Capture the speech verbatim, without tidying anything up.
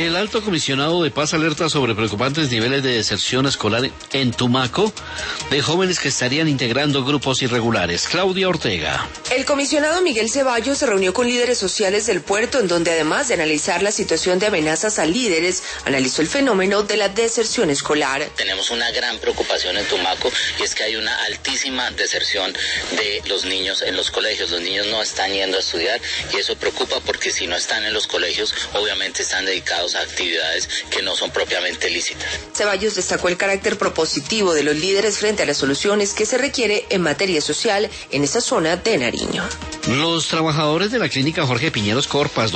El alto comisionado de paz alerta sobre preocupantes niveles de deserción escolar en Tumaco de jóvenes que estarían integrando grupos irregulares. Claudia Ortega. El comisionado Miguel Ceballos se reunió con líderes sociales del puerto, en donde además de analizar la situación de amenazas a líderes, analizó el fenómeno de la deserción escolar. Tenemos una gran preocupación en Tumaco y es que hay una altísima deserción de los niños en los colegios. Los niños no están yendo a estudiar y eso preocupa porque si no están en los colegios, obviamente están dedicados a actividades que no son propiamente lícitas. Ceballos destacó el carácter propositivo de los líderes frente a las soluciones que se requiere en materia social en esta zona de Nariño. Los trabajadores de la clínica Jorge Piñeros Corpas